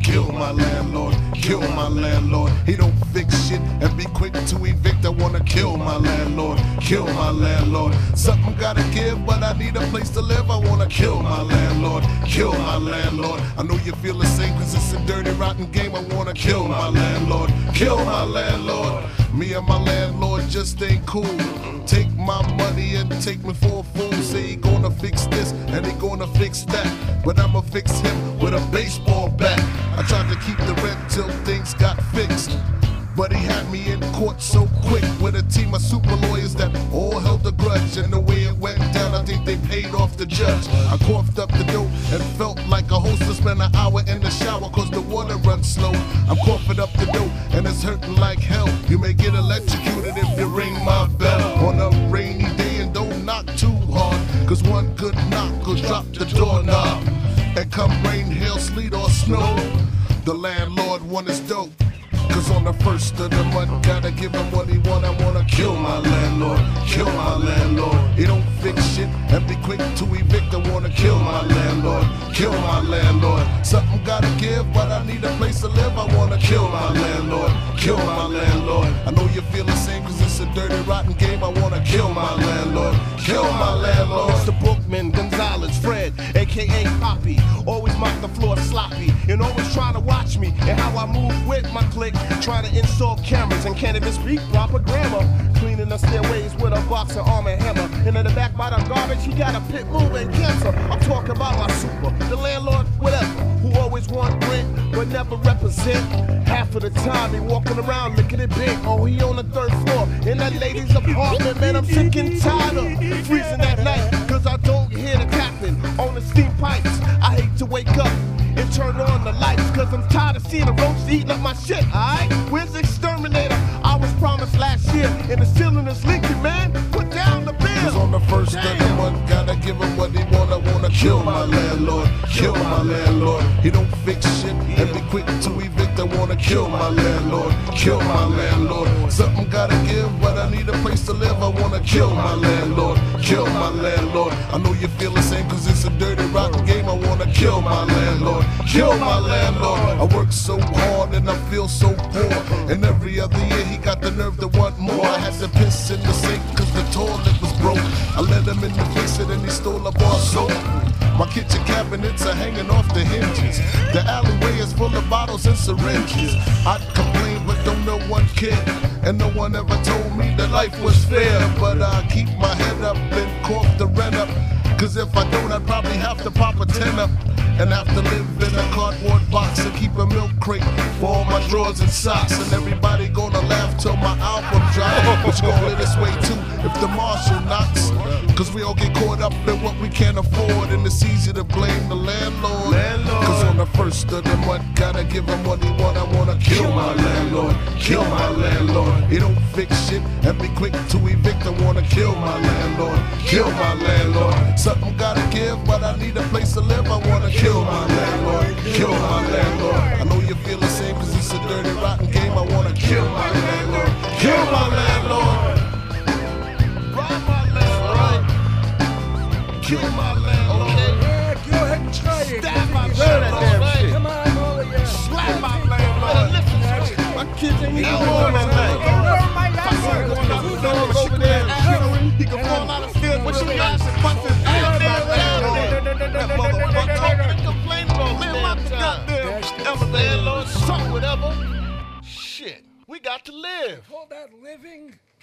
kill my landlord, kill my landlord. He don't fix shit and be quick to evict. I wanna kill my landlord, kill my landlord. Something gotta give, but I need a place to live. I wanna kill my landlord, kill my landlord. I know you feel the same, cause it's a dirty, rotten game. I wanna kill my landlord, kill my landlord. Me and my landlord just ain't cool. Take my money and take me for a fool. Say he gonna fix this and he gonna fix that, but I'ma fix him with a baseball bat. I tried to keep the rent till things got fixed, but he had me in court so quick with a team of super lawyers that all held a grudge. And the way it went down, I think they paid off the judge. I coughed up the dough and felt like a host to spend an hour in the shower cause the water runs slow. I'm coughing up the dough and it's hurting like hell. You may get electrocuted if you ring my bell on a rainy day, and don't knock too hard, cause one good knock will drop the doorknob. And come rain, hail, sleet or snow, the landlord want his dope. Cause on the first of the month, gotta give him what he want. I wanna kill my landlord, kill my landlord. He don't fix shit and be quick to evict. I wanna kill my landlord, kill my landlord. Something gotta give, but I need a place to live. I wanna kill my landlord, kill my landlord. I know you feel the same, cause it's a dirty, rotten game. I wanna kill my landlord, kill my landlord. Mr. Bookman, Gonzalez, Fred, aka Poppy. Always mop the floor sloppy, and always trying to watch me and how I move with my clique. Trying to install cameras and can't even speak proper grammar. Cleaning the stairways with a box of Arm & Hammer. And in the back by the garbage, he got a pit bull and cancer. I'm talking about my super, the landlord, whatever, who always want rent but never represent. Half of the time he walking around looking at big. Oh, he on the 3rd floor in that lady's apartment. Man, I'm sick and tired of freezing that night, cause I don't hear the tapping on the steam pipes. I hate to wake up and turn on the lights, cause I'm tired of seeing the roaches eating up my shit, alright? Where's the exterminator? I was promised last year, and the ceiling is leaking, man. Put down the bill. Cause on the first of the month, gotta give him what he want. I wanna kill my landlord, kill my landlord. He don't fix shit and be quick to evict. I wanna kill my landlord, kill my landlord. Something gotta give, but I need a place to live. I wanna kill my landlord, kill my landlord. I know you feel the same, cause it's a dirty, rotten game. I wanna kill my landlord, kill my landlord. I work so hard and I feel so poor, and every other year he got the nerve to want more. I had to piss in the sink cause the toilet was broke. I let him in the fix it and he stole a bar soap. My kitchen cabinets are hanging off the hinges. The alleyway is full of bottles and syringes. I'd complain but don't no one care, and no one ever told me that life was fair. But I keep my head up and cork the rent up, cause if I don't I'd probably have to pop a 10 up and have to live in a cardboard box and keep a milk crate for all my drawers and socks. And everybody gonna laugh till my album drops, but you gon' live this way too if the marshal knocks. Cause we all get caught up in what we can't afford, and it's easy to blame the landlord. Cause on the first of the month, gotta give him what he want. I wanna kill my landlord, kill my landlord. He don't fix shit and be quick to evict. I wanna kill my landlord, kill my landlord. Something gotta give, but I need a place to live. I wanna kill my landlord, kill my landlord. I know you feel the same, cause it's a dirty, rotten game. I wanna kill my landlord, kill my landlord. Kill my landlord. Yeah, go ahead and try it. Stab my landlord. Come on, all of you. Slap my landlord. My kids ain't even on that night. If I see him going out the door over there and shoot him, he can fall out of stairs with his ass and bust his ass down there. That motherfucker been complaining all the damn time. Landlord, suck whatever. Shit, we got to live. Call that living?